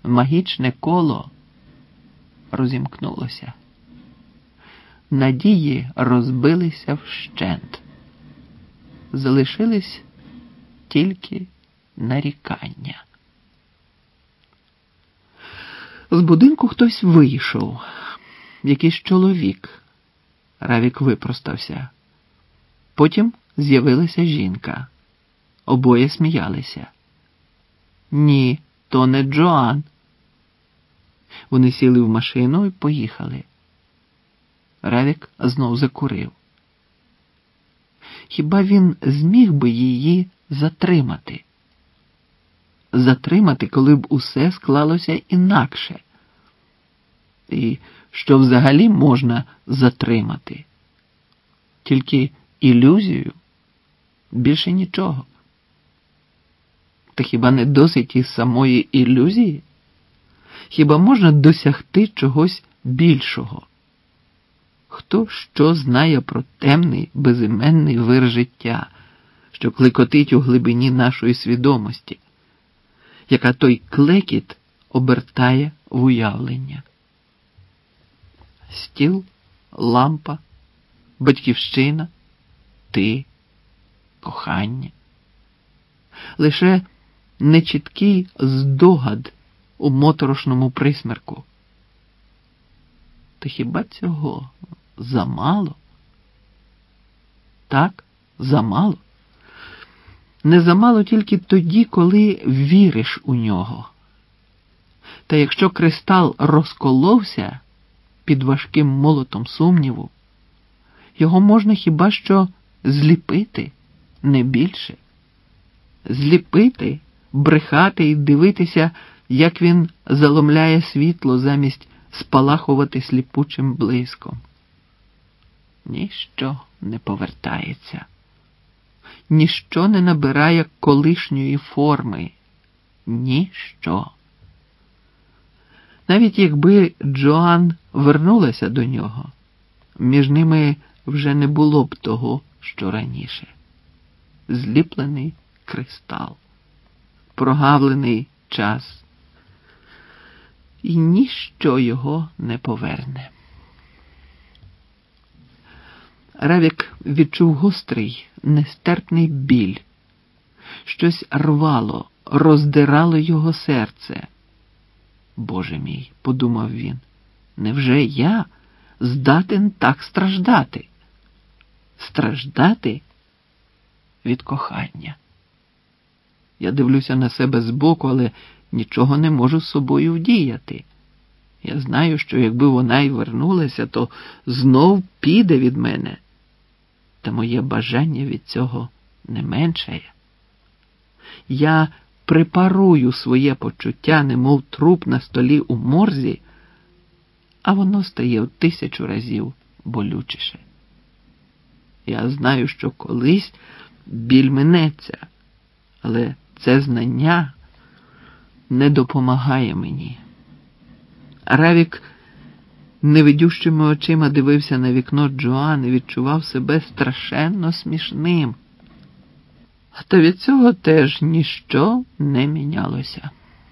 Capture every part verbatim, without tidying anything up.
магічне коло розімкнулося. Надії розбилися вщент. Залишились тільки нарікання. З будинку хтось вийшов. Якийсь чоловік. Равік випростався. Потім з'явилася жінка. Обоє сміялися. Ні, то не Джоан. Вони сіли в машину і поїхали. Равік знов закурив. Хіба він зміг би її затримати? Затримати, коли б усе склалося інакше? І що взагалі можна затримати? Тільки ілюзію? Більше нічого. Та хіба не досить і самої ілюзії? Хіба можна досягти чогось більшого? Хто що знає про темний, безіменний вир життя, що клекотить у глибині нашої свідомості, яка той клекіт обертає в уявлення? Стіл, лампа, батьківщина, ти, кохання. Лише нечіткий здогад у моторошному присмерку. Та хіба цього замало? Так, замало. Не замало тільки тоді, коли віриш у нього. Та якщо кристал розколовся під важким молотом сумніву, його можна хіба що зліпити, не більше. Зліпити, брехати і дивитися, як він заломляє світло замість спалахувати сліпучим блиском. Ніщо не повертається. Ніщо не набирає колишньої форми. Ніщо. Навіть якби Джоан вернулася до нього, між ними вже не було б того, що раніше. Зліплений кристал, прогавлений час. І ніщо його не поверне. Равік відчув гострий, нестерпний біль. Щось рвало, роздирало його серце. Боже мій, подумав він, невже я здатен так страждати? Страждати від кохання. Я дивлюся на себе збоку, але нічого не можу з собою вдіяти. Я знаю, що якби вона й вернулася, то знов піде від мене. Та моє бажання від цього не меншає. Я препарую своє почуття, немов труп на столі у морзі, а воно стає в тисячу разів болючіше. Я знаю, що колись біль минеться, але це знання не допомагає мені. Равік невидющими очима дивився на вікно Джоан і відчував себе страшенно смішним. Та від цього теж ніщо не мінялося.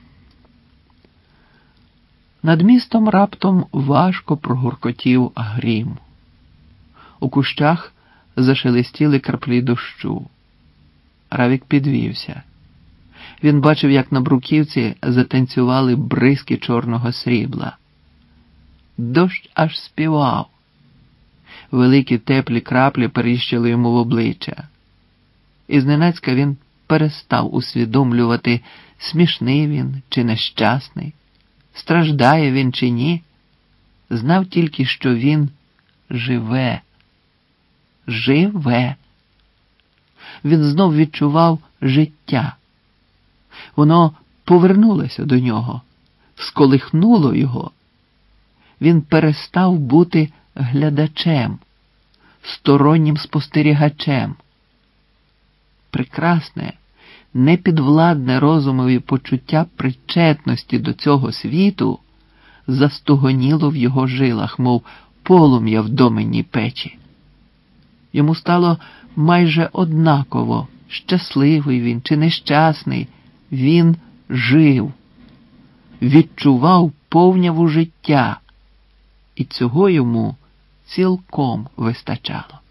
Над містом раптом важко прогуркотів грім. У кущах зашелестіли краплі дощу. Равік підвівся. Він бачив, як на бруківці затанцювали бризки чорного срібла. Дощ аж співав. Великі теплі краплі періщили йому в обличчя. І зненацька він перестав усвідомлювати, смішний він чи нещасний, страждає він чи ні. Знав тільки, що він живе. Живе. Він знов відчував життя. Воно повернулося до нього, сколихнуло його. Він перестав бути глядачем, стороннім спостерігачем. Прекрасне, непідвладне розумові почуття причетності до цього світу застогоніло в його жилах, мов полум'я в доменній печі. Йому стало майже однаково, щасливий він чи нещасний, він жив. відчував повняву життя, і цього йому цілком вистачало.